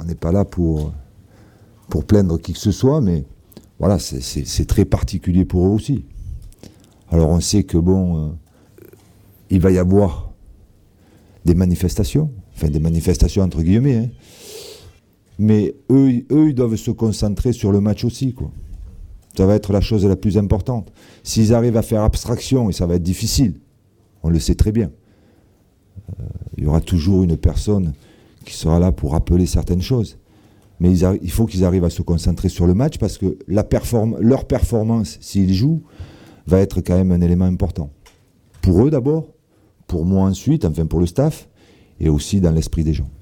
n'est pas là pour plaindre qui que ce soit, mais voilà, c'est très particulier pour eux aussi. Alors on sait que il va y avoir des manifestations entre guillemets, hein. Mais eux, ils doivent se concentrer sur le match aussi, quoi. Ça va être la chose la plus importante. S'ils arrivent à faire abstraction, et ça va être difficile, on le sait très bien, il y aura toujours une personne qui sera là pour rappeler certaines choses. Mais il faut qu'ils arrivent à se concentrer sur le match parce que leur performance, s'ils jouent, va être quand même un élément important. Pour eux d'abord, pour moi ensuite, enfin pour le staff, et aussi dans l'esprit des gens.